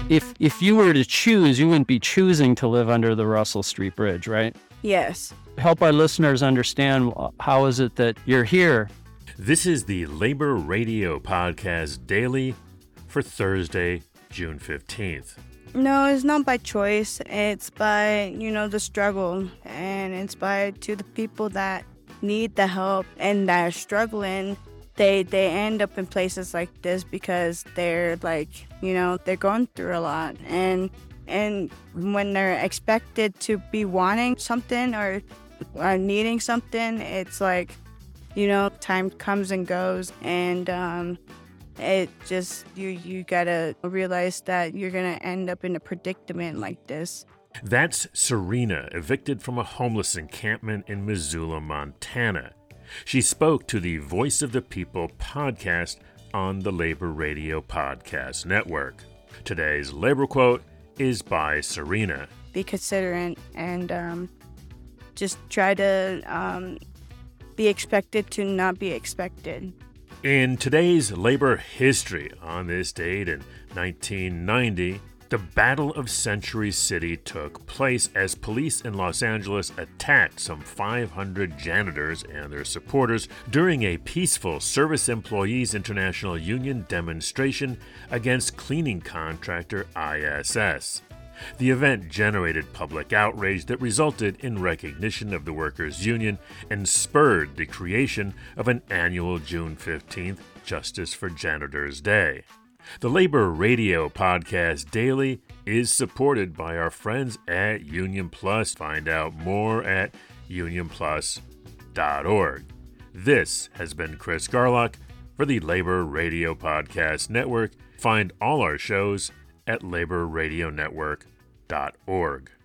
If you were to choose, you wouldn't be choosing to live under the Russell Street Bridge, right? Yes. Help our listeners understand, how is it that you're here? This is the Labor Radio Podcast Daily for Thursday, June 15th. No, it's not by choice. It's by, the struggle. And it's to the people that need the help and that are struggling. They end up in places like this because they're they're going through a lot. And when they're expected to be wanting something or needing something, it's like, time comes and goes. And it just, you gotta realize that you're gonna end up in a predicament like this. That's Serena, evicted from a homeless encampment in Missoula, Montana. She spoke to the Voice of the People podcast on the Labor Radio Podcast Network. Today's labor quote is by Serena. Be considerate and just try to be expected to not be expected. In today's labor history, on this date in 1990, the Battle of Century City took place as police in Los Angeles attacked some 500 janitors and their supporters during a peaceful Service Employees International Union demonstration against cleaning contractor ISS. The event generated public outrage that resulted in recognition of the workers' union and spurred the creation of an annual June 15th Justice for Janitors Day. The Labor Radio Podcast Daily is supported by our friends at Union Plus. Find out more at unionplus.org. This has been Chris Garlock for the Labor Radio Podcast Network. Find all our shows at laborradionetwork.org.